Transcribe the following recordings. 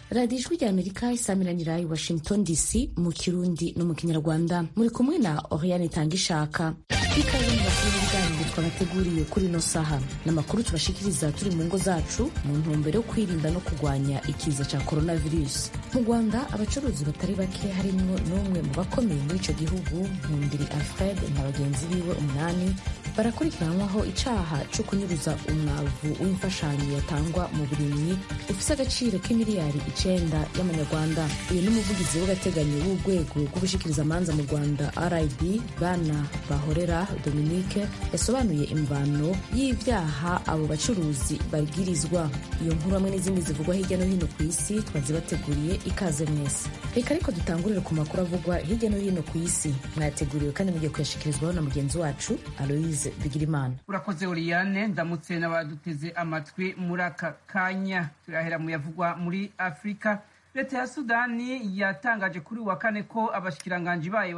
radiyo ijwi rya amerika isamiranira i washington dc mu kirundi no mu kinyarwanda. muri kumwe na Oriane Itangishaka. ikaze mu makuru y'ibiganiro twabateguriye kuri ino saha n'amakuru tubashikiriza turi mu ngo zacu mu ntumbero yo kwirinda no kurwanya ikiza cya coronavirus. mu Rwanda abacuruzi batari bake harimwo n'umwe mu bakomeye muri ico gihugu Nkundiri Alfred na bagenzi biwe 8 barakurikiranwaho icaha co kunyuruza umwavu w'imfashanyo yatangwa mu burimyi ufise agaciro k'imiliyari 9 y'amanyarwanda. uyu n'umuvugizi w'agateganyo w'urwego rw'ubushikirizamanza mu Rwanda RIB Bwana Bahorera Dominique yasobanuye imvano y'ivyaha abo bacuruzi bagirizwa. iyo nkuru hamwe n'izindi zivugwa hirya no hino ku isi twazibateguriye. ikaze mwese. reka ariko dutangurire ku makuru avugwa hirya no hino ku isi mwayateguriwe kandi mugiye kuyashikirizwaho na mugenzi wacu Aloise Bigirimana. urakoze Oriane, ndamutse n'abaduteze amatwi muri aka kanya. turahera mu yavugwa muri Afrika. leta ya Sudani yatangaje kuri wa kane ko abashikiranganji bayo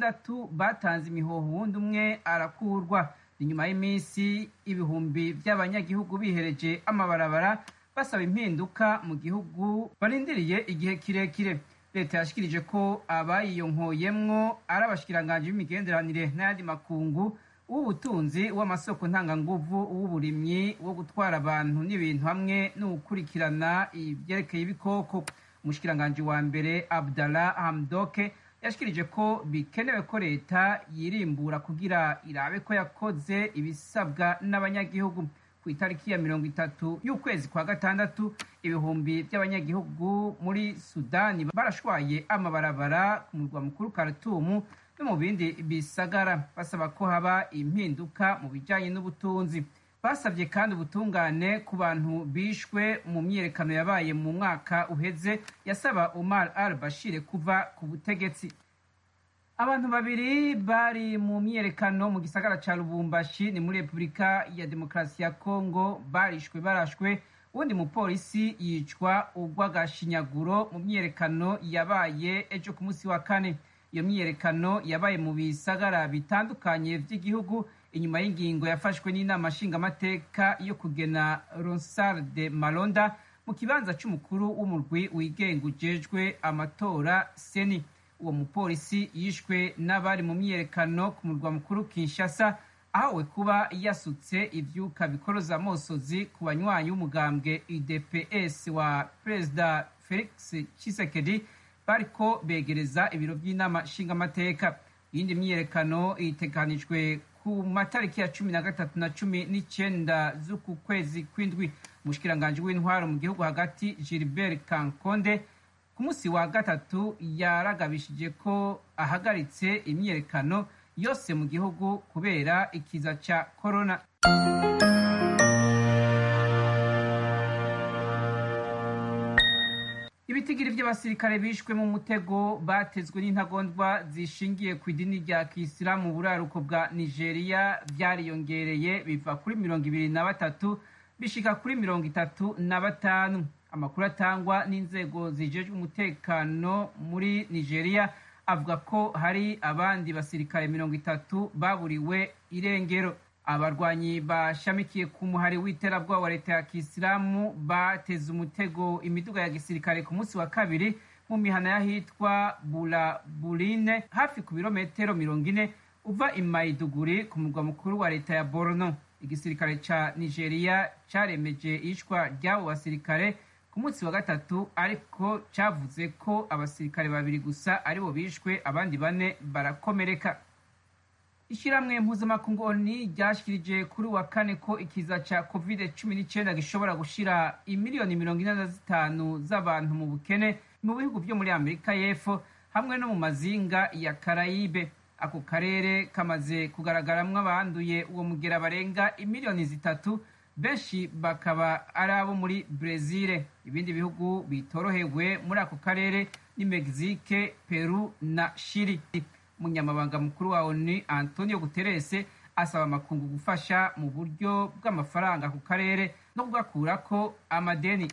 6 batanze imihoho wundi umwe arakurwa. inyuma y'iminsi ibihumbi by'abanyagihugu bihereje amabarabara basaba impinduka mu gihugu barindiriye igihe kirekire. leta yashikirije ko abayiyonkoyemwo ari abashikiranganji b'imigenderanire n'ayandi makungu, ubutunzi, w'amasoko ntanganguvu, w'uburimyi, wo gutwara abantu n'ibintu hamwe no gukurikirana ibyerekeye ibikoko. umushikiranganji wa mbere Abdallah Hamdoke yashikirije ko bikenewe ko leta yirimbura kugira irabe ko yakoze ibisabwa n'abanyagihugu. ku itariki ya 30 y'ukwezi kwa gatandatu ibihumbi by'abanyagihugu muri Sudani barashwaye amabarabara ku murwa mukuru Khartoum no mu bindi bisagara basaba ko haba impinduka mu bijanye n'ubutunzi. basabye kandi ubutungane ku bantu bishwe mu myiyerekano yabaye mu mwaka uheze yasaba Omar al-Bashir kuva ku butegetsi. abantu 2 bari mu myiyerekano mu gisagara ca Lubumbashi ni muri Repubulika ya Demokarasi ya Kongo barishwe barashwe. uwundi mupolisi yicwa urw'agashinyaguro mu myiyerekano yabaye ejo ku munsi wa kane. iyo myiyerekano yabaye mu bisagara bitandukanye vy'igihugu inyuma y'ingingo yafashwe n'inama nshingamateka yo kugena Ronsard Malonda mu kibanza c'umukuru w'umurwi wigenga ujejwe amatora Seni. uwo mupolisi yishwe n'abari mu myiyerekano ku murwa mukuru Kinshasa, ahawe kuba yasutse ivyuka bikoroza amosozi ku banywanyi b'umugambwe UDPS wa Perezida Felix Tshisekedi bariko begereza ibiro by'inama nshingamateka. iyindi myiyerekano iteganijwe ku matariki ya 13 na 19 z'uku kwezi kw'indwi. umushikiranganji w'intwaro mu gihugu hagati Gilbert Kankonde ku munsi wa gatatu yaragabishije ko ahagaritse imyiyerekano yose mu gihugu kubera ikiza ca corona. ibitigiri by'abasirikare bishwe mu mutego batezwe n'intagondwa zishingiye ku idini rya Kisilamu mu buraruko bwa Nigeria byariyongereye biva kuri 23 bishika kuri 35. amakuru atangwa n'inzego zijejwe umutekano muri Nigeria avuga ko hari abandi basirikare 30 baburiwe irengero. abarwanyi bashamikiye ku muhari w'iterabwoba wa leta ya Kisilamu bateze umutego imiduga ya gisirikare ku munsi wa kabiri mu mihana y'ahitwa Buline hafi ku birometero 40 uva i Maiduguri ku murwa mukuru wa leta ya Borno. igisirikare ca Nigeria caremeje ishwa ry'abo basirikare ku munsi wa gatatu, ariko cavuze ko abasirikare 2 gusa aribo bishwe, abandi 4 barakomereka. ishiramwe mpuzamakungu ONU ryashikirije kuri wa kane ko ikiza ca COVID-19 gishobora gushira imiliyoni 45 z'abantu mu bukene mu bihugu byo muri Amerika y'Epfo hamwe no mu mazinga ya Karayibe. ako karere kamaze kugaragaramwo abanduye uwo mugera barenga imiliyoni 3, benshi bakaba ari abo muri Brezil. ibindi bihugu bitorohewe muri ako karere ni Mexique, Peru na Chile. umunyamabanga mukuru wa ONU Antonio Guterres asaba amakungu gufasha mu buryo bw'amafaranga ku karere no kugakurako amadeni.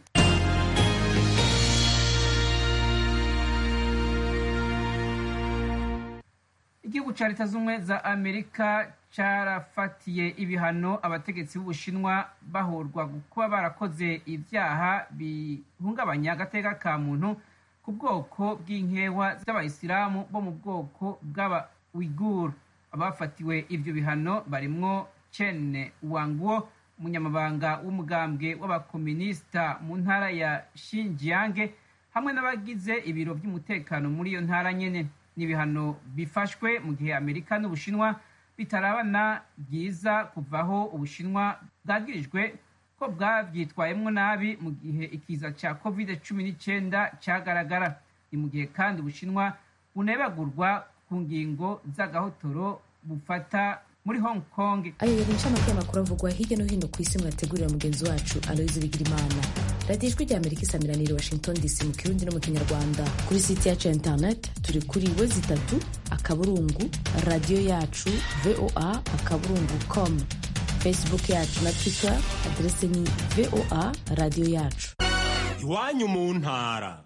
igihugu ca leta z'ubumwe za Amerika carafatiye ibihano abategetsi b'Ubushinwa bahorwa kuba barakoze ivyaha bihungabanya agateka ka muntu ku bwoko bw'inkewa z'abayisilamu bo mu bwoko bw'aba Uighur. Abafatiwe ivyo bihano barimwo Chen Wangwo, umunyamabanga w'umugambwe w'abakomunista mu ntara ya Xinjiang, hamwe n'abagize ibiro by'umutekano muri iyo ntara nyene. N'ibihano bifashwe mu gihe Amerika n'Ubushinwa bitarabana byiza kuvaho Ubushinwa bwagirijwe ko bwavyitwayemwo nabi mu gihe ikiza ca COVID-19 cyagaragara. Ni mu gihe kandi Ubushinwa bunebagurwa ku ngingo z'agahotoro bufata muri Hong Kong. Ayo yari incamake y'amakuru avugwa hirya no hino ku isi mwategurira mugenzi wacu Aloyize Bigirimana. radiyo ijwi rya Amerika isamiranira Washington DC mu Kirundi no mu Kinyarwanda. Kuri site yacu ya internet turi kuri www.akaburungu radio yacu voa.com. Facebook yacu na Twitter adrese ni VOA radio yacu. Iwanyu mu ntara.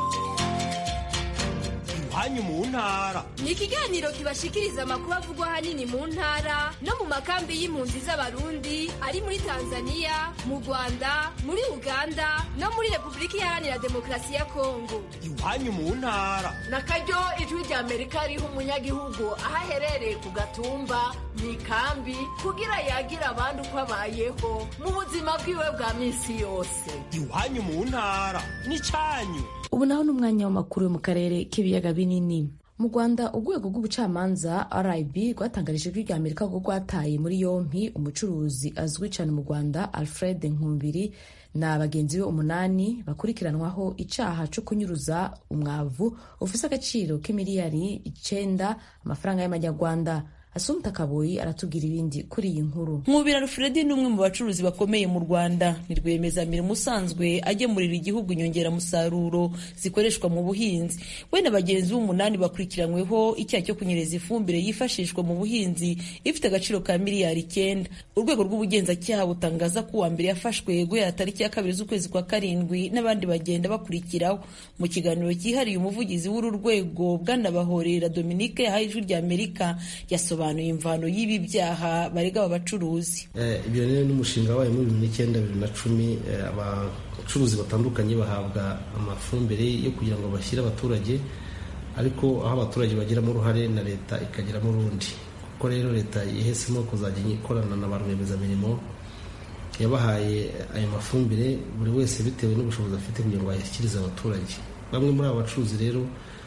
Iwanyu mu ntara ni ikiganiro kibashikiriza amakuru avugwa ahanini mu ntara no mu makambi y'impunzi z'abarundi ari muri Tanzania, mu Rwanda, muri Uganda no muri Repubulika Iharanira Demokarasi ya Kongo. Iwanyu mu ntara nakaryo ijwi rya Amerika riha umunyagihugu aho aherereye ku gatumba mu ikambi kugira yagira abandi uko abayeho mu buzima bwiwe bwa minsi yose. Iwanyu mu ntara n'icyanyu. Ubu naho n'umwanya w'amakuru yo mu karere k'ibiyaga binini. Mu Rwanda urwego rw'ubucamanza RIB rwatangarije ijwi rya Amerika ko rwataye muri yompi umucuruzi azwi cyane mu Rwanda Alfred Nkumbiri na bagenzi be 8 bakurikiranwaho icaha cyo kunyuruza umwavu ufise agaciro k'imiliyari 9 amafaranga y'amanyarwanda. Asumta Kaboyi aratubwira ibindi kuri iyi nkuru. Nkubira Alfred ni umwe mu bacuruzi bakomeye mu Rwanda. Ni rwiyemezamirimo usanzwe agemurira igihugu inyongeramusaruro zikoreshwa mu buhinzi. We na bagenzi b'8 bakurikiranyweho icyaha cyo kunyereza ifumbire yifashishwa mu buhinzi ifite agaciro ka miliyari 9. Urwego rw'ubugenzacyaha butangaza ko uwa mbere yafashwe guhera tariki ya 2 z'ukwezi kwa 7 n'abandi bagenda bakurikiraho. Mu kiganiro cyihariye umuvugizi w'uru rwego Bwanabahorera Dominique yahaye ijwi rya Amerika yasobanuye imvano y'ibi byaha barega abacuruzi. Ibyo rero n'umushinga wayo muri 2010 abacuruzi batandukanye bahabwa amafumbire yo kugira ngo bashyire abaturage, ariko aho abaturage bagiramo uruhare na leta ikagiramo urundi. Kuko rero leta yihisemo kuzajya ikorana na ba rwiyemezamirimo, yabahaye ayo mafumbire buri wese bitewe n'ubushobozi afite kugira ngo ayashyikirize abaturage. Bamwe muri abo bacuruzi rero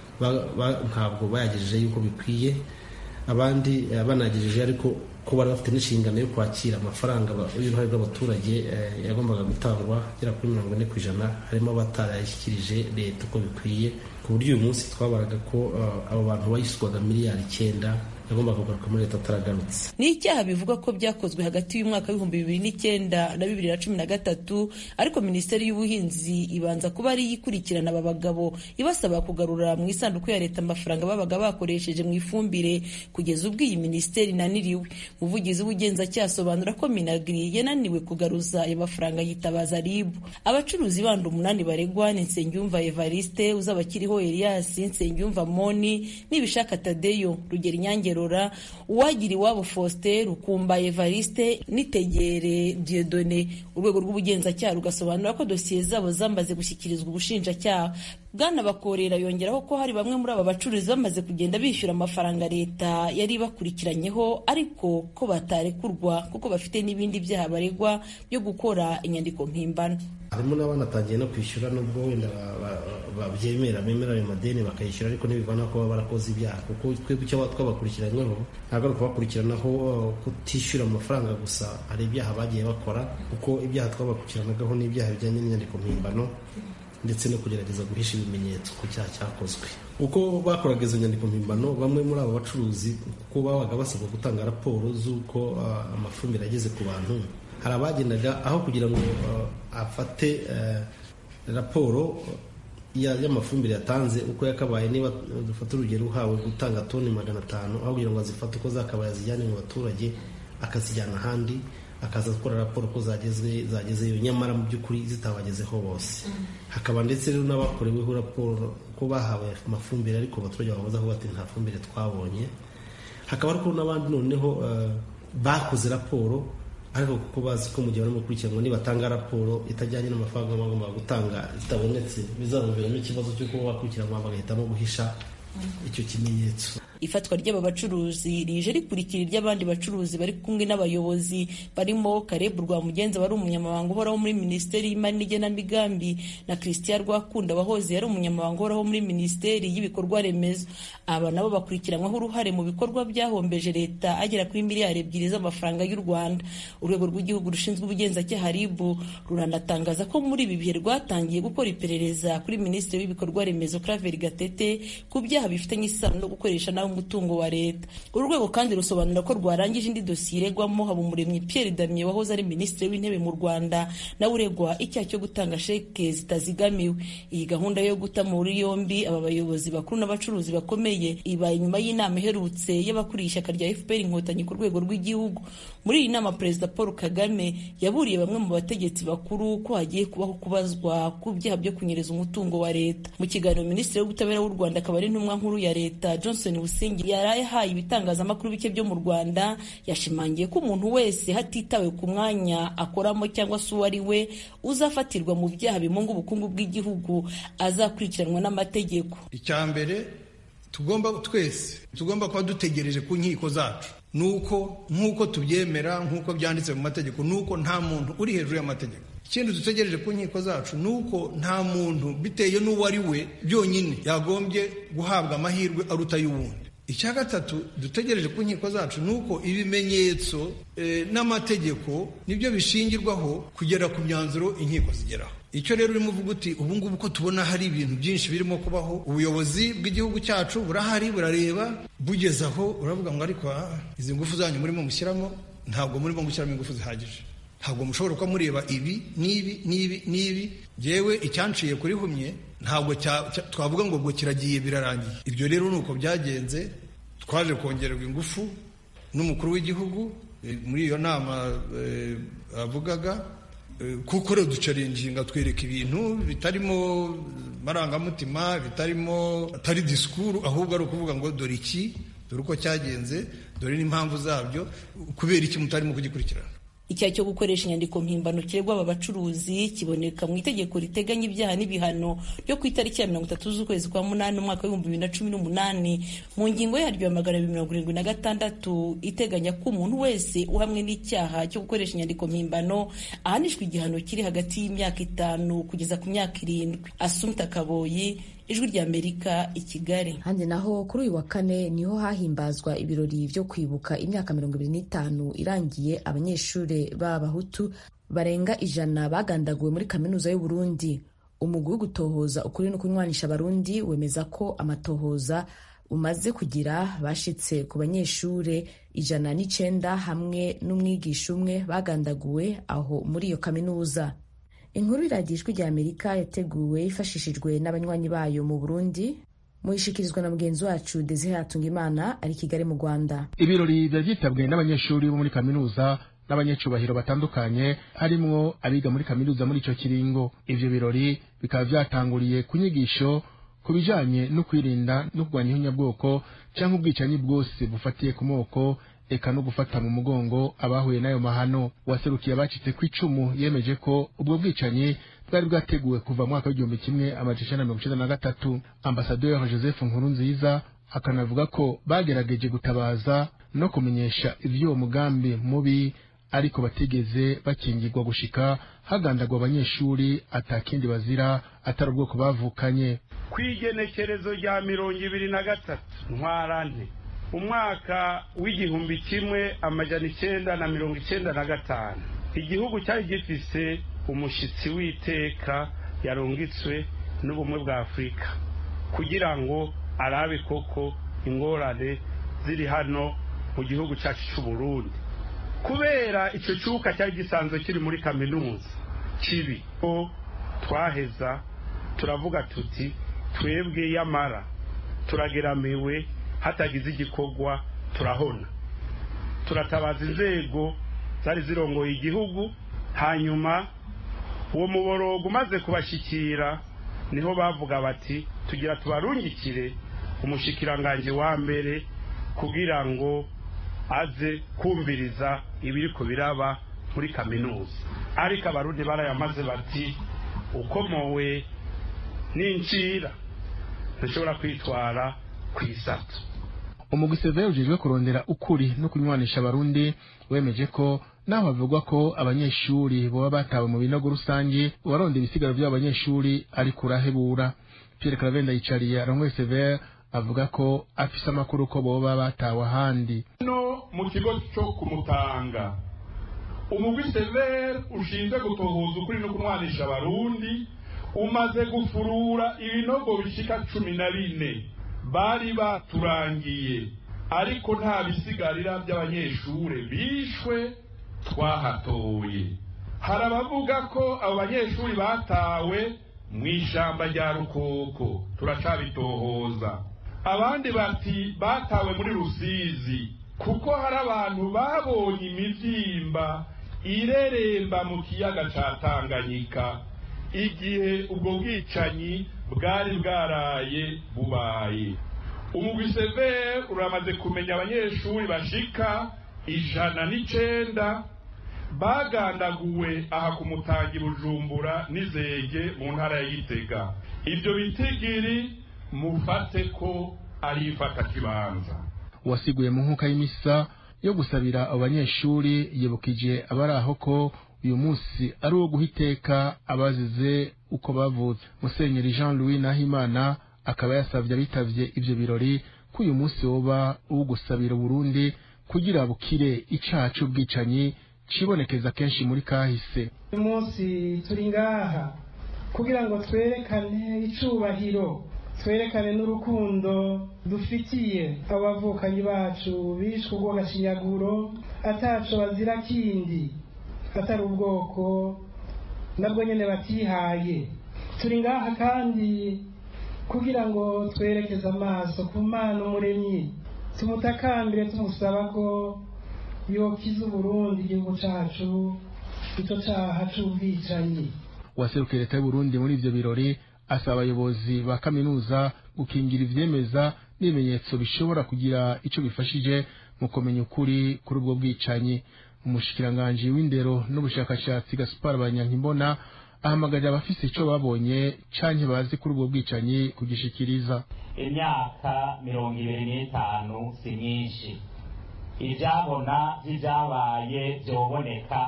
ntabwo bayagejeje yuko bikwiye, abandi banagejeje ariko ko bari bafite n'inshingano yo kwakira amafaranga y'uruhare rw'abaturage yagombaga gutangwa agera kuri 40%, harimo abatarayashyikirije leta uko bikwiye, ku buryo uyu munsi twabaraga ko abo bantu bayishyurwaga miliyari 9 yagombaga kugaruka muri leta ataragarutse. Ni icyaha bivuga ko byakozwe hagati y'umwaka w'2009 na 2013, ariko Minisiteri y'Ubuhinzi ibanza kuba ari yikurikirana aba bagabo ibasaba kugarura mu isanduku ya leta amafaranga babaga bakoresheje mu ifumbire, kugeza ubwo iyi minisiteri naniriwe. Umuvugizi w'ubugenzacyaha asobanura ko Minagri yananiwe kugaruza ayo mafaranga yitabaza RIB. Abacuruzi bandi 8 baregwa ni Nsengiyumva Evariste, Uzabakiriho Elias, Nsengiyumva Moni, Nibishaka Tadeyo, Rugeri Nyange Rora, Uwagira Iwabo Faustin, Rukumba Evariste, Nitegere Dieudonné. Urwego rw'ubugenzacyaha rugasobanura ko dosiye zabo zambaze gushyikirizwa ubushinjacyaha. Bwanabakorera yongeraho ko hari bamwe muri aba bacuruzi bamaze kugenda bishyura amafaranga leta yari bakurikiranyeho, ariko ko batarekurwa kuko bafite n'ibindi byaha baregwa byo gukora inyandiko mpimbano. Harimo n'abanatangiye no kwishyura nubwo wenda bemera ayo madeni bakayishyura, ariko ntibivana ko baba barakoze ibyaha, kuko twebwe icyo twabakurikiranyweho ntabwo ari ukubakurikiranaho kutishyura amafaranga gusa, hari ibyaha bagiye bakora, kuko ibyaha twabakurikiranagaho n'ibyaha bijyanye n'inyandiko mpimbano ndetse no kugerageza guhisha ibimenyetso ku cyaha cyakozwe. Uko bakoraga izo nyandiko mpimbano, bamwe muri abo bacuruzi kuko babaga basabwa gutanga raporo z'uko amafumbire ageze ku bantu, hari abagendaga aho kugira ngo afate raporo y'amafumbire yatanze uko yakabaye, niba dufata urugero uhawe gutanga toni 500, aho kugira ngo azifate uko zakabaye azijyane mu baturage akazijyana ahandi, akaza gukora raporo ko zagezeyo nyamara mu by'ukuri zitabagezeho bose. Hakaba ndetse rero n'abakoreweho raporo ko bahawe amafumbire ariko abaturage bavuze ko bati nta fumbire twabonye. hakaba ariko n'abandi noneho bakoze raporo ariko kuko bazi ko mu gihe barimo gukurikiranwa nibatanga raporo itajyanye n'amafaranga bagomba gutanga itabonetse bizabaviramo ikibazo cyo kuba bakurikiranwa bagahitamo guhisha icyo kimenyetso. Ifatwa ry'aba bacuruzi rije rikurikira iry'abandi bacuruzi bari kumwe n'abayobozi barimo Caleb Rwamugenza wari umunyamabanga uhoraho muri Minisiteri y'Imari n'Igenamigambi na Christian Rwakunda wahoze yari umunyamabanga uhoraho muri Minisiteri y'Ibikorwa Remezo. Aba nabo bakurikiranwaho uruhare mu bikorwa byahombeje leta agera kuri miliyari 2 z'amafaranga y'u Rwanda. Urwego rw'igihugu rushinzwe ubugenzacyaha RIB ruranatangaza ko muri ibi bihe rwatangiye gukora iperereza kuri Minisitiri w'Ibikorwa Remezo Claver Gatete ku byaha bifitanye isano no gukoresha nawe umutungo wa leta. Uru rwego kandi rusobanura ko rwarangije indi dosiye iregwamo Habumuremyi Pierre Damien wahoze ari Minisitiri w'Intebe mu Rwanda nawe uregwa icyaha cyo gutanga sheke zitazigamiwe. Iyi gahunda yo guta muri yombi aba bayobozi bakuru n'abacuruzi bakomeye ibaye nyuma y'inama iherutse y'abakuriye ishyaka rya FPR Inkotanyi ku rwego rw'igihugu. Muri iyi nama Perezida Paul Kagame yaburiye bamwe mu bategetsi bakuru ko hagiye kubaho kubazwa ku byaha byo kunyereza umutungo wa leta. Mu kiganiro Minisitiri w'Ubutabera w'u Rwanda akaba ari intumwa nkuru ya leta Johnson Busingi yaraye haye ibitangazamakuru bike byo mu Rwanda yashimangiye ko umuntu wese hatitawe ku mwanya akoramo cyangwa se uwo ari we uzafatirwa mu byaha bimunga ubukungu bw'igihugu azakurikiranwa n'amategeko. Icyambere tugomba kuba dutegereje ku nkiko zacu nuko nkuko tubyemera nkuko byanditse mu mategeko nuko nta muntu uri hejuru y'amategeko. Ikindi dutegereje ku nkiko zacu nuko nta muntu biteye n'uwo ari we byonyine yagombye guhabwa amahirwe aruta y'uwundi. Icya gatatu dutegereje ku nkiko zacu nuko ibimenyetso n'amategeko nibyo bishingirwaho kugera ku myanzuro inkiko zigeraho. Icyo rero urimo uvuga uti ubu ngubu ko tubona hari ibintu byinshi birimo kubaho, ubuyobozi bw'igihugu cyacu burahari burareba, bugeze aho uravuga ngo ariko izi ngufu zanyu murimo mushyiramo ntabwo murimo mushyiramo ingufu zihagije, ntabwo mushobora kuba mureba ibi n'ibi. Yewe icyanciye kuri humye ntabwo twavuga ngo kiragiye birarangiye. Ibyo rero nuko byagenze, twaje kongererwa ingufu n'umukuru w'igihugu muri iyo nama avugaga, kuko rero ducaringinga twereka ibintu bitarimo marangamutima, atari disikuru, ahubwo ari ukuvuga ngo dore iki, dore uko cyagenze, dore n'impamvu zabyo, kubera iki mutarimo kugikurikirana. Icyaha cyo gukoresha inyandiko mpimbano kiregwa aba bacuruzi kiboneka mu itegeko riteganya ibyaha n'ibihano ryo ku itariki ya 30 z'ukwezi kwa munani umwaka wa 2018 mu ngingo yaryo ya 276 iteganya ko umuntu wese uhamwe n'icyaha cyo gukoresha inyandiko mpimbano ahanishwa igihano kiri hagati y'imyaka 5 kugeza ku myaka 7. Assumpta Kaboyi, Ijwi ry'Amerika, i Kigali. Handi naho kuri uyu wa kane niho hahimbazwa ibirori byo kwibuka imyaka 25 irangiye abanyeshuri b'Abahutu barenga 100 bagandaguwe muri kaminuza y'u Burundi. Umugwi wo gutohoza ukuri no kunywanisha abarundi wemeza ko amatohoza umaze kugira bashitse ku banyeshuri 109 hamwe n'umwigisha umwe bagandaguwe aho muri iyo kaminuza. Inkuru iragijwe rya Amerika yateguwe ifashishijwe n'abanywanyi bayo mu Burundi, muyishikirizwa na mugenzi wacu Desire Hatungimana ari Kigali mu Rwanda. Ibirori byitabwe n'abanyeshuri bo muri kaminuza n'abanyecubahiro batandukanye harimwo abiga muri kaminuza muri ico kiringo. Ivyo birori bikaba byatanguriye ku nyigisho ku bijanye no kwirinda no kurwanya ihunyabwoko canke ubwicanyi bwose bufatiye ku moko, eka no gufata mu mugongo abahuye nayo mahano. Waserukiye abacitse ku icumu yemeje ko ubwo bwicanyi bwari bwateguwe kuva mwaka w'igihumbi kimwe amajana 1993. Ambasaderi Joseph Nkurunziza akanavuga ko bagerageje gutabaza no kumenyesha ivy'uwo mugambi mubi, ariko batigeze bakingirwa gushika hagandagwa abanyeshuri atakindi bazira atari ubwoko bavukanye. Kwigenekerezo rya 2023 Ntwarante umwaka w'igihumbi kimwe amajana 1995 igihugu cyari gifise umushitsi w'iteka yarungitswe n'ubumwe bwa Afurika kugira ngo arabe koko ingorane ziri hano mu gihugu cyacu cy'u Burundi. Kubera icyo cyuka cyari gisanzwe kiri muri kaminuza kibi, ko twaheza turavuga tuti twebwe yamara turageramiwe hatagize igikorwa turahona. Turatabaza inzego zari zirongoye igihugu, hanyuma uwo muborogo umaze kubashikira niho bavuga bati tugira tubarungikire umushikiranganje wa mbere kugira ngo aze kumviriza ibiriko biraba muri kaminuza. Ariko abarundi barayamaze bati ukomowe n'incira ntushobora kwitwara kw'isatu. umugwi severe ujejwe kurondera ukuri no kunywanisha abarundi wemeje ko naho havugwa ko abanyeshuri boba batawe mu binogo rusange uwaronda ibisigaro by'abanyeshuri ari kurahebura. Pierre Clavenda yicariye arongoye severe avuga ko afise amakuru ko boba batawe ahandi. No mu kigo cyo kumutanga umugwi severe ushinzwe gutohoza ukuri no kunwanisha abarundi umaze gufurura ibinogo bishika 14 bari baturangiye, ariko nta bisigarira by'abanyeshure bishwe twahatoye. Hari abavuga ko abo banyeshuri batawe mu ishamba rya Rukoko, turacabitohoza. Abandi bati batawe muri Rusizi kuko hari abantu babonye imivyimba ireremba mu kiyaga ca Tanganyika igihe ubwo bwicanyi bwari bwaraye bubaye. Umugwi severe uramaze kumenya abanyeshuri bashika 109 bagandaguwe aha ku Mutangi Bujumbura n'Izege mu ntara ya Gitega. Ibyo bitigiri mufate ko ari ifata kibanza. Wasiguye mu nkuka y'imisa yo gusabira abanyeshuri yibukije abaraho ko uyu munsi ari uwo guhiteka abazize uko bavutse. Musenyeri Jean Louis Nahimana akaba yasavye abitavye ivyo birori ko uyu munsi woba uwo gusabira Burundi kugira bukire icaha c'ubwicanyi cibonekeza kenshi muri kahise. Uyu munsi turi ngaha kugira ngo twerekane icubahiro, twerekane n'urukundo dufitiye abavukanyi bacu bishwe urw'agashinyaguro ataco bazira kindi atari ubwoko nabwo nyene batihaye. Turi ngaha kandi kugira ngo twerekeze amaso ku Mana Umuremyi, tumutakambire tumusaba ko yokiza Burundi igihugu cacu icyo caha c'ubwicanyi. Waserukiye leta y'u Burundi muri ivyo birori asaba abayobozi ba kaminuza gukingira ivyemeza n'ibimenyetso bishobora kugira ico bifashije mu kumenya ukuri kuri ubwo bwicanyi. Umushikiranganje w'indero n'ubushakashatsi Gaspar Banyankimbona ahamagarira abafise ico babonye canke bazi kuri ubwo bwicanyi kugishikiriza. Imyaka 25 si myinshi, ivyabona vy'ivyabaye vyoboneka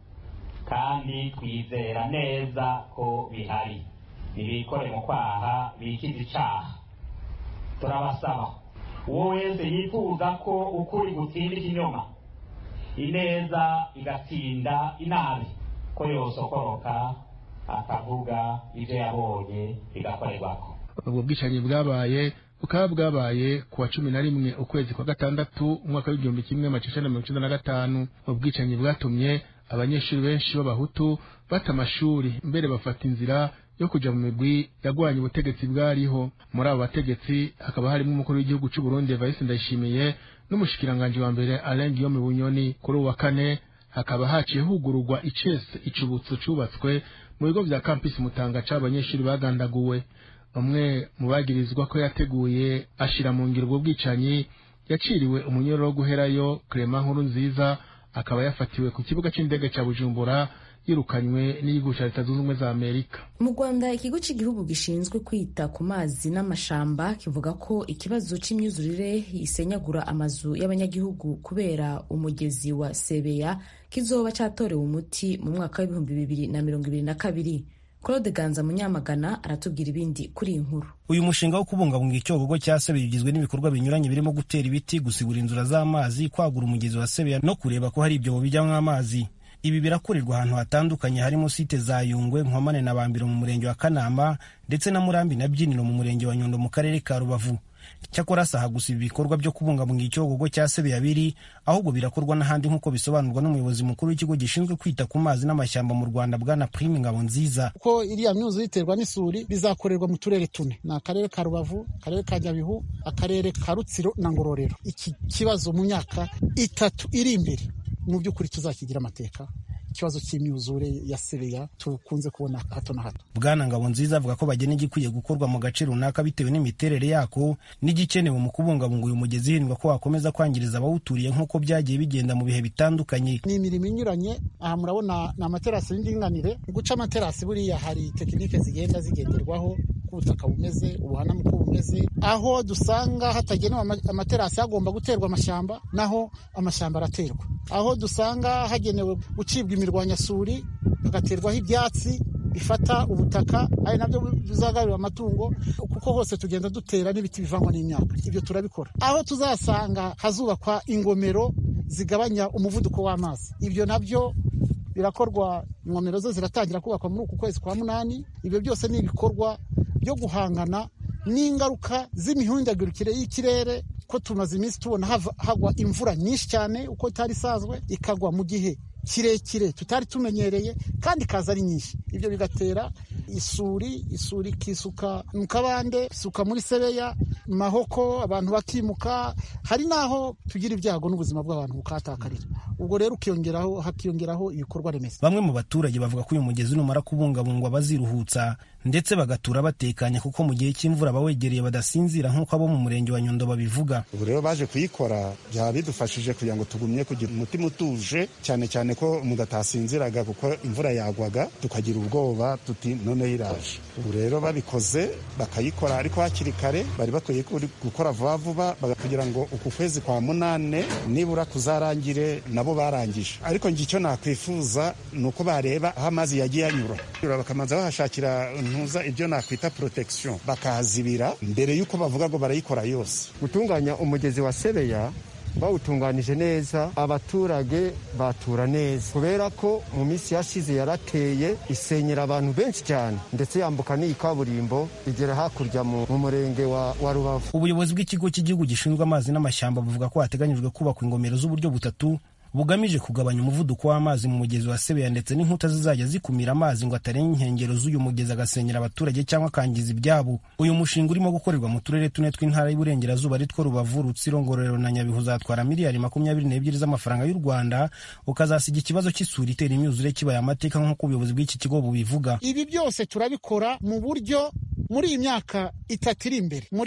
kandi twizera neza ko bihari. Nibikore mu kwaha bikiza icaha. Turabasaba uwo wese yifuza ko ukuri gutsinda ikinyoma, ineza igatsinda inabi, ko yosokoroka akavuga ivyo yabonye bigakorerwako. Ubwo bwicanyi bwabaye bukaba bwabaye kuwa 11 ukwezi kwa gatandatu umwaka w'1995. Ubwicanyi bwatumye abanyeshuri benshi b'abahutu bata amashuri mbere bafata inzira yo kuja mu migwi yagwanye ubutegetsi bwariho. Muri abo bategetsi hakaba harimo umukuru w'igihugu cy'u Burundi Evariste Ndayishimiye n'umushikiranganje wa mbere Alain Guillaume Bunyoni. Kuri uwa kane hakaba haciye hugururwa icese icubutso cubatswe mu bigo vya campus Mutanga c'abanyeshuri bagandaguwe. Umwe mu bagirizwa ko yateguye ashira mu ngiro ubwo bwicanyi yaciriwe umunyororo wo guherayo Clement Nkurunziza, akaba yafatiwe ku kibuga c'indege ca Bujumbura yirukanywe n'igihugu ca Leta Zunze Ubumwe za Amerika. Mu Rwanda ikigo cy'igihugu gishinzwe kwita ku mazi n'amashamba kivuga ko ikibazo c'imyuzurire isenyagura amazu y'abanyagihugu kubera umugezi wa Sebeya kizoba catorewe umuti mu mwaka wa 2022. Claude Ganza Munyamagana aratubwira ibindi kuri inkuru. Uyu mushinga wo kubungabunga icyogogo cya Sebeya ugizwe n'ibikorwa binyuranye birimo gutera ibiti, gusigura inzira z'amazi, kwagura umugezi wa Sebeya no kureba ko hari ibyobo bijyamwo amazi. Ibi birakorerwa ahantu hatandukanye harimo site za Yungwe, Nkomane na Bambiro mu murenge wa Kanama ndetse na Murambi na Byiniro mu murenge wa Nyundo mu karere ka Rubavu. Cyakora saha gusa ibikorwa byo kubungabunga icyogogo cya Sebeya biri ahubwo birakorwa n'ahandi nk'uko bisobanurwa n'umuyobozi mukuru w'ikigo gishinzwe kwita ku mazi n'amashyamba mu Rwanda Bwana Prime Ngabonziza. Ko iriya myuzu iterwa n'isuri bizakorerwa mu turere tune, na akarere ka Rubavu, akarere ka Nyabihu, akarere ka Rutsiro na Ngororero. Iki kibazo mu myaka 3 iri imbere mu by'ukuri tuzakigira amateka ikibazo cy'imyuzure ya Sebeya tukunze kubona hato na hato. Bwana Ngabonziza avuga ko bagena igikwiye gukorwa mu gace runaka bitewe n'imiterere yako n'igikenewe mu kubungabunga uyu mugezi, hirindwa ko wakomeza kwangiriza abawuturiye nk'uko byagiye bigenda mu bihe bitandukanye. Ni imirimo inyuranye. Aha murabona ni amaterasi y'indinganire. Guca amaterasi buriya hari tekinike zigenda zigenderwaho ubutaka bumeze, ubuhanamu ko bumeze. Aho dusanga hatagenewe amaterasi hagomba guterwa amashyamba, naho amashyamba araterwa. Aho dusanga hagenewe gucibwa imirwanyasuri hagaterwaho ibyatsi bifata ubutaka, ari nabyo bizagarurira amatungo, kuko hose tugenda dutera n'ibiti bivangwa n'imyaka. Ibyo turabikora. Aho tuzasanga hazubakwa ingomero zigabanya umuvuduko w'amazi, ibyo nabyo birakorwa. Ingomero zo ziratangira kubakwa muri uku kwezi kwa munani. Ibyo byose ni ibikorwa byo guhangana n'ingaruka z'imihindagurikire y'ikirere, ko tumaze iminsi tubona hagwa imvura nyinshi cyane uko itari isanzwe, ikagwa mu gihe kirekire tutari tumenyereye kandi ikaza ari nyinshi. Ibyo bigatera isuri ikisuka mu kabande, isuka muri Sebeya, Mahoko, abantu bakimuka, hari naho tugira ibyago n'ubuzima bw'abantu bukatakarira. Ubwo rero hakiyongeraho ibikorwa remezo. Bamwe mu baturage bavuga ko uyu mugezi numara kubungabungwa baziruhutsa ndetse bagatura batekanye, kuko mu gihe cy'imvura abawegereye badasinzira nk'uko abo mu murenge wa Nyundo babivuga. Ubu rero baje kuyikora byaba bidufashije kugira ngo tugumye kugira umutima utuje, cyane cyane ko mudatasinziraga kuko imvura yagwaga tukagira ubwoba tuti none iraje. Ubu rero babikoze bakayikora ariko hakiri kare, bari bakwiye gukora vuba vuba kugira ngo uku kwezi kwa munane nibura kuzarangire nabo barangije. Ariko icyo nakwifuza ni uko bareba aho amazi yagiye anyura, bakamanza bahashakira ntuza ibyo nakwita protection, bakahazibira mbere y'uko bavuga ngo barayikora yose. Gutunganya umugezi wa Sebeya bawutunganije neza, abaturage batura neza, kubera ko mu minsi yashize yarateye isenyera abantu benshi cyane, ndetse yambuka n'iyi kaburimbo igera hakurya mu murenge wa Rubavu. Ubuyobozi bw'ikigo cy'igihugu gishinzwe amazi n'amashyamba buvuga ko hateganyijwe kubakwa ingomero z'uburyo butatu bugamije kugabanya umuvuduko w'amazi mu mugezi wa Sebeya, ndetse n'inkuta zizajya zikumira amazi ngo atarenga inkengero z'uyu mugezi agasenyera abaturage cyangwa akangiza ibyabo. Uyu mushinga urimo gukorerwa mu turere tune tw'intara y'Iburengerazuba ari two Rubavu, Rutsiro, Ngororero na Nyabihu uzatwara miliyari 22 z'amafaranga y'u Rwanda, ukazasiga ikibazo cy'isuri itera imyuzure kibaye amateka nk'uko ubuyobozi bw'iki kigo bubivuga. Ibi byose turabikora mu buryo muri iyi myaka 3 iri imbere, muri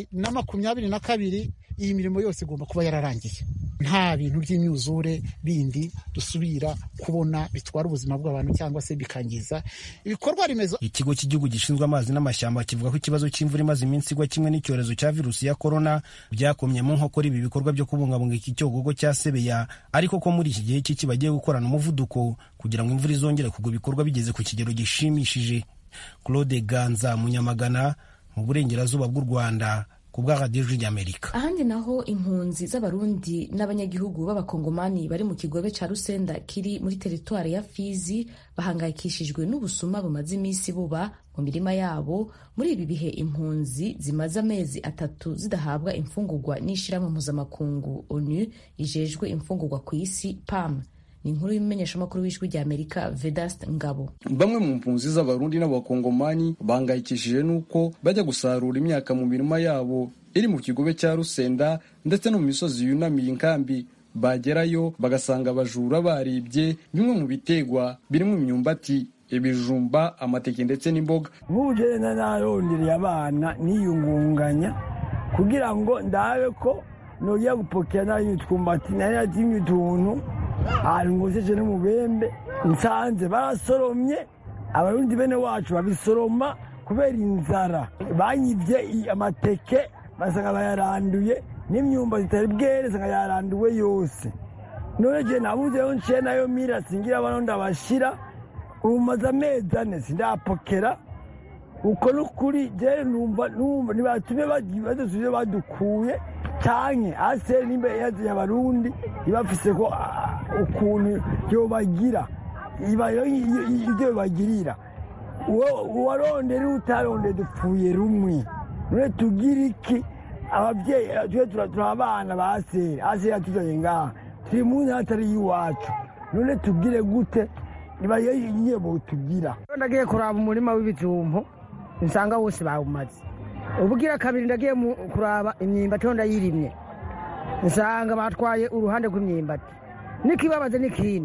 2022 iyi mirimo yose igomba kuba yararangiye. Nta bintu by'imyuzure bindi dusubira kubona bitwara ubuzima bw'abantu cyangwa se bikangiza ibikorwa remezo. Ikigo cy'igihugu gishinzwe amazi n'amashyamba kivuga ko ikibazo cy'imvura imaze iminsi igwa kimwe n'icyorezo cya virusi ya korona byakomye mu nkokora ibi bikorwa byo kubungabunga iki cyogogo cya Sebeya, ariko ko muri iki gihe cy'iki bagiye gukorana umuvuduko kugira ngo imvura izongere kugwa ibikorwa bigeze ku kigero gishimishije. Claude Ganza, Munyamagana, mu Burengerazuba bw'u Rwanda, kubwa Radio y'Amerika. Ahandi naho impunzi z'abarundi n'abanyagihugu b'abakongomani bari mu kigobe ca Rusenda kiri muri teritwari ya Fizi bahangayikishijwe n'ubusuma bumaze iminsi buba mu mirima yabo. Muri ibi bihe impunzi zimaze amezi 3 zidahabwa imfungurwa n'ishirahamwe mpuzamakungu ONU ijejwe imfungurwa ku isi PAM. Ni inkuru y'umumenyeshamakuru w'ijwi ry'Amerika Vedaste Ngabo. Bamwe mu mpunzi z'abarundi n'abakongomani bangayikishije nuko bajya gusarura imyaka mu mirima yabo iri mu kigobe cya Rusenda ndetse no mu misozi yunamiye inkambi. Bagerayo bagasanga abajura baribye bimwe mu bitegwa birimo imyumbati, ibijumba, amateke ndetse n'imboga. Bujena narondiriye abana niyungunganya kugira ngo ndabe ko nojya gupokera n'utwumbati n'ayatimye utuntu ngosheje n'umubembe nsanze barasoromye. Abarundi bene wacu babisoroma kubera inzara, banyivye amateke basanga bayaranduye, n'imyumba zitari bwere sanga yaranduwe yose. None je nabuze yo nce nayo mira singira bano ndabashira umaze amezi 4 sindapokera. Uko n'ukuri je numva nibatume badusubije badukuye cyane ase nimbe yazi y'abarundi ibafise ko ukuntu yo bagira ibayo ibyo bagirira uwaronde n'utaronde dupfuye rumwe. None tugira iki? Ababyeyi turabana base ase yatuzanye ngaha turi mu ntara y'iwacu, none tugire gute? Nibayo yebo tugira. Ndagiye kuraba umurima w'ibijumbo nsanga wose bawumaze. Ubugira kabiri ndagiye kuraba imyimba tonda yirimye nsanga batwaye uruhande rw'imyimbati. Nikibabaze n'ikindi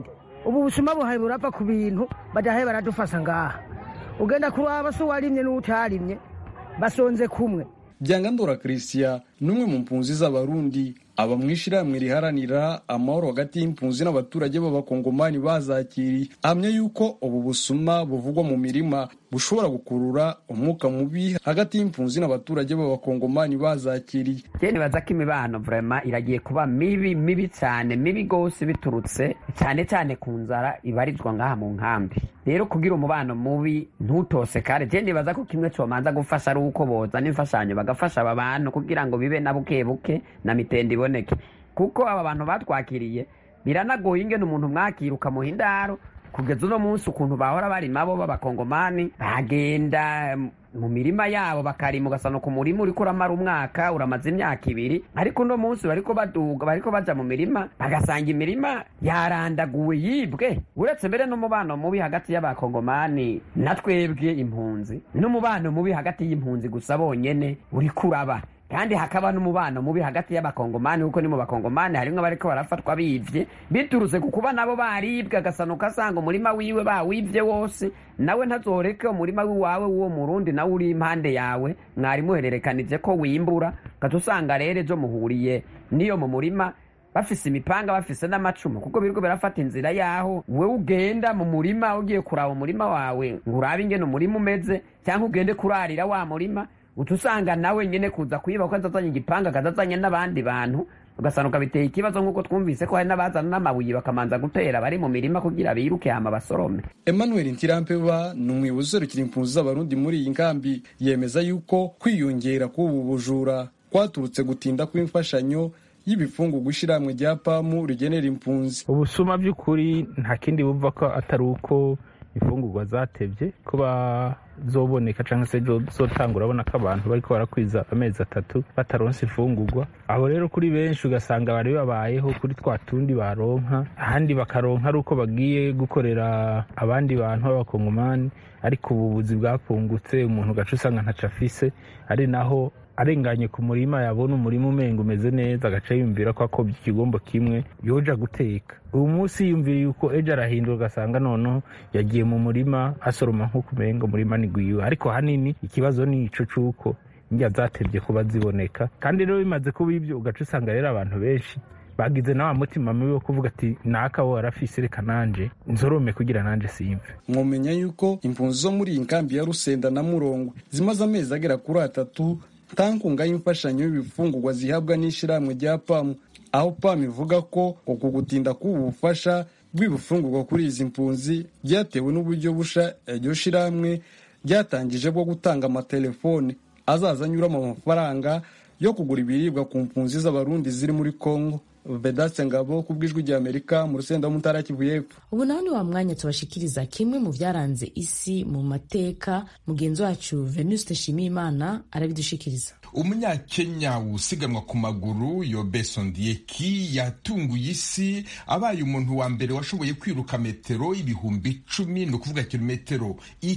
ubu busuma buhaye burava ku bintu badahaye baradufasha ngaha ugenda kuraba so warimye n'utarimye basonze kumwe. Byangandora Christian numwe mu mpunzi z'abarundi aba mwishirahamwe riharanira amahoro hagati y'impunzi n'abaturage b'abakongomani bazakiri amya yuko ubu busuma buvugwa mu mirima bushobora gukurura umwuka mubi hagati y'impunzi n'abaturage b'abakongomani bazakiri. Je nibaza ko imibano vraiment iragiye kuba mibi cyane, mibi gose biturutse cyane ku nzara ibarizwa ngaha mu nkambi. Rero kugira umubano mubi ntutose kare, je nibaza ko kimwe cyo manza gufasha ari uko boza n'imfashanyo bagafasha aba bantu kugira ngo bibe na bukebuke na mitende iboneke, kuko aba bantu batwakiriye biranagoye ingene umuntu mwakiruka mu hindaro kugeza uno munsi ukuntu bahora bari mabo b'abakongomani bagenda mu mirima yabo bakarima ugasano ku murima uriko uramara umwaka uramaze imyaka 2 ariko uno munsi bariko baduga bariko baja mu mirima bagasanga imirima yarandaguwe yibwe. Uretse mbere n'umubano mubi hagati y'abakongomani na twebwe impunzi n'umubano mubi hagati y'impunzi gusa bonyene uri kuraba, kandi hakaba n'umubano mubi hagati y'abakongomani kuko ni mu bakongomani harimwe bariko barafatwa bivye biturutse kukuba nabo baribwe agasano kasanga umurima wiwe bawivye wose, nawe ntazoreke umurima wiwawe uwo murundi nawe uri impande yawe mwari muhererekanije ko wimbura gatusanga rero ejo muhuriye niyo mu murima bafise imipanga bafise n'amacumu kuko biriko birafata inzira yaho wewe ugenda mu murima ugiye kuraba umurima wawe ngo urabe ingene umurima umeze cyangwa ugende kurarira wa murima utusanga nawe nyene kuza kuyiba ko azazanye igipanga kazazanye n'abandi bantu ugasanuka biteye ikibazo nk'uko twumvise ko hari n'abazana n'amabuye bakamanza gutera bari mu mirima kugira biruke hama basorome. Emmanuel Ntirampeba ni umuyobozi userukira impunzi z'abarundi muri iyi nkambi yemeza yuko kwiyongera k'ubu bujura kwaturutse gutinda kw'imfashanyo y'ibifungurwa ishirahamwe rya PAMU rigenera impunzi. Ubusuma by'ukuri nta kindi bumva ko atari uko ifungurwa zatevye kuba zoboneka canke se zotangura abona ko abantu bariko barakwiza amezi 3 bataronse ifungurwa. Aho rero kuri benshi ugasanga bari babayeho kuri twatundi baronka ahandi bakaronka ari uko bagiye gukorera abandi bantu b'abakongomani, ariko ububuzi bwapungutse umuntu gace usanga ntaco afise, ari naho arenganye ku murima yabona umurima umenga umeze neza agaca yumvira ko akobye ikigombo kimwe yoja guteka. Uyu munsi yumvira yuko ejo arahindura ugasanga noneho yagiye mu murima asoroma nk'uko umenga umurima ni gwiwe, ariko hanini ikibazo ni ico cuko njya zatevye kuba ziboneka. Kandi rero bimaze kuba ibyo ugaca usanga rero abantu benshi bagize nawa mutima mubi wo kuvuga ati naka wo arafise reka nanje nzorome kugira nanje simve. Mwomenya yuko impunzi zo muri inkambi ya Rusenda na Murongwe zimaze amezi agera kuri 3 tankunga y'imfashanyo y'ibifungurwa zihabwa n'ishirahamwe rya PAMU, aho PAMU ivuga ko uku gutinda k'ubufasha bw'ibifungurwa kuri izi mpunzi byatewe n'uburyo busha iryo shirahamwe ryatangije bwo gutanga amatelefone azaza anyuramo amafaranga yo kugura ibiribwa ku mpunzi z'abarundi ziri muri Kongo. Vedaste Ngabo kubwijwi rya Amerika mu Rusenda mu Ntara Kivu y'Epfo. Ubu naho ni wa mwanya tubashikiriza kimwe mu byaranze isi mu mateka. Mugenzi wacu Venuste Shimimana arabidushikiriza. Umunyakenya usiganwa ku maguru Yobeso Ndieki yatunguye isi abaye umuntu wa mbere washoboye kwiruka metero 10,000, no kuvuga kilometero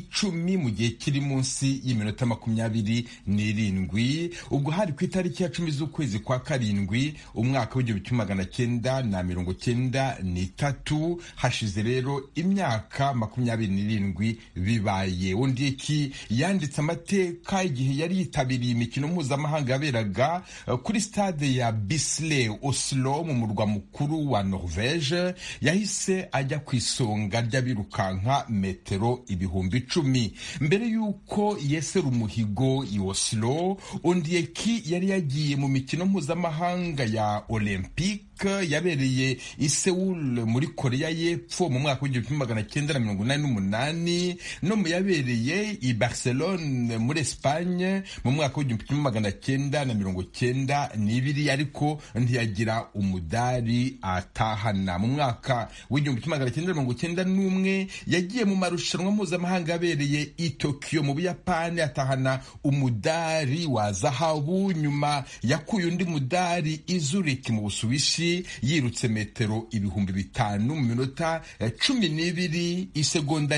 10 mu gihe kiri munsi y'iminota 27. Ubwo hari ku itariki ya 10 z'ukwezi kwa karindwi umwaka w'1993. Hashize rero imyaka 27 bibaye. Ndieki yanditse amateka igihe yari yitabiriye imikino mpuzamahanga yaberaga kuri stade ya Bislett Oslo mu murwa mukuru wa Norvege. Yahise ajya ku isonga ry'abirukanka metero 10,000. Mbere yuko yesera umuhigo i Oslo, Ndieki yari yagiye mu mikino mpuzamahanga ya Olympique yabereye i Seoul muri Korea y'Epfo mu mwaka w'1988, no mu yabereye i Barcelone muri Espagne mu mwaka w'1992, ariko ntiyagira umudari atahana. Mu mwaka w'1991 yagiye mu marushanwa mpuzamahanga yabereye i Tokyo mu Buyapani atahana umudari wa zahabu. Nyuma yakuye undi mudari i Zurich mu Busuwisi yirutse metero 5,000 mu minota 12 isegonda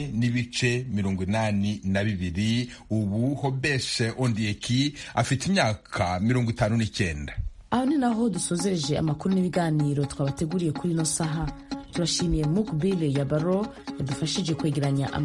1.82. Ubu Hobeshe Ondieki afite imyaka 59. Aho ni naho dusozereje amakuru n'ibiganiro twabateguriye kuri ino saha. turashimiye Mukbile Yabaro yadufashije kwegeranya